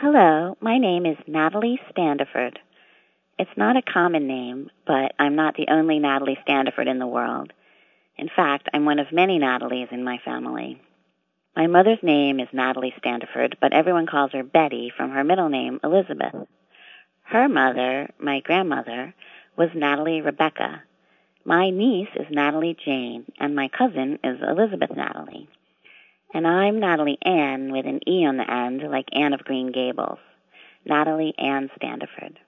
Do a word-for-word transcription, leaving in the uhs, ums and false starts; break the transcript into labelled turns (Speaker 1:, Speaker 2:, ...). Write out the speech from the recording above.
Speaker 1: Hello, my name is Natalie Standiford. It's not a common name, but I'm not the only Natalie Standiford in the world. In fact, I'm one of many Natalies in my family. My mother's name is Natalie Standiford, but everyone calls her Betty from her middle name, Elizabeth. Her mother, my grandmother, was Natalie Rebecca. My niece is Natalie Jane, and my cousin is Elizabeth Natalie. And I'm Natalie Ann with an E on the end, like Anne of Green Gables. Natalie Ann Standiford.